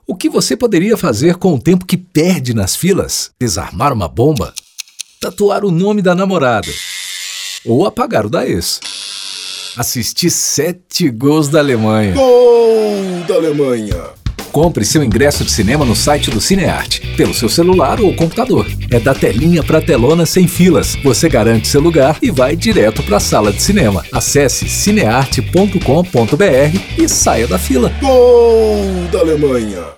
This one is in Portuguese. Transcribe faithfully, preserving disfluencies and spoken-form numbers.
O que você poderia fazer com o tempo que perde nas filas? Desarmar uma bomba? Tatuar o nome da namorada? Ou apagar o da ex? Assistir sete gols da Alemanha. Gol da Alemanha! Compre seu ingresso de cinema no site do Cinearte, pelo seu celular ou computador. É da telinha pra telona sem filas. Você garante seu lugar e vai direto pra sala de cinema. Acesse cinearte ponto com ponto br e saia da fila. Gol da Alemanha!